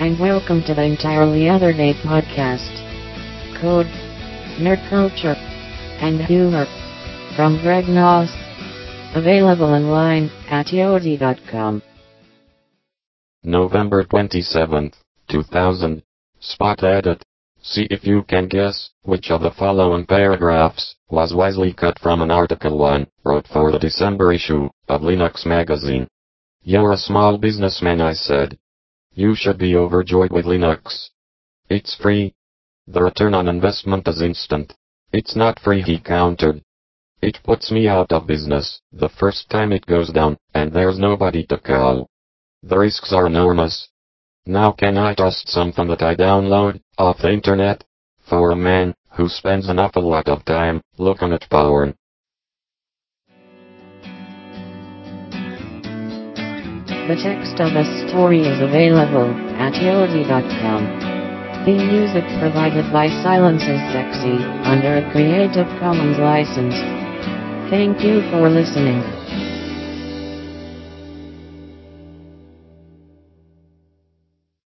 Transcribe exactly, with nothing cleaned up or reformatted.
and welcome to the Entirely Other Day podcast. Code, nerd culture, and humor from Greg Noss. Available online at yodi dot com. November twenty-seventh, two thousand. Spot edit. See if you can guess which of the following paragraphs was wisely cut from an article one wrote for the December issue of Linux magazine. You're a small businessman, I said. You should be overjoyed with Linux. It's free. The return on investment is instant. It's not free, he countered. It puts me out of business the first time it goes down, and there's nobody to call. The risks are enormous. Now can I trust something that I download off the internet? For a man who spends an awful lot of time looking at porn. The text of this story is available at yodi dot com. The music provided by Silence is Sexy under a Creative Commons license. Thank you for listening.